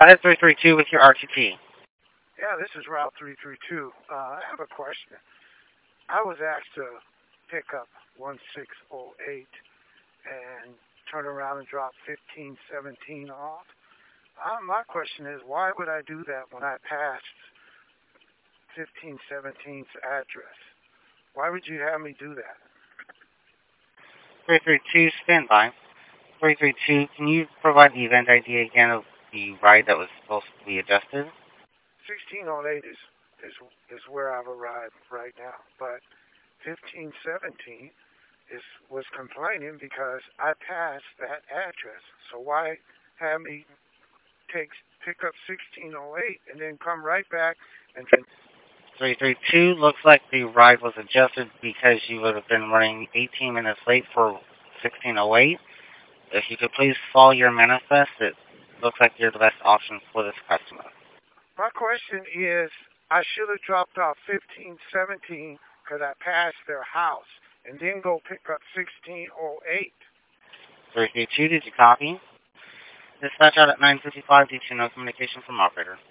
5332 with your RTP. Yeah, this is Route 332. I have a question. I was asked to pick up 1608 and turn around and drop 1517 off. My question is, why would I do that when I passed 1517's address? Why would you have me do that? 332, standby. 332, can you provide the event ID again of the ride that was supposed to be adjusted? 1608 is where I've arrived right now, but 1517 was complaining because I passed that address. So why have me pick up 1608 and then come right back and 332, looks like the ride was adjusted because you would have been running 18 minutes late for 1608. If you could please follow your manifest, it looks like you're the best option for this customer. My question is, I should have dropped off 1517 because I passed their house and then go pick up 1608. 332, did you copy? Dispatch out at 9:55 due to no communication from operator.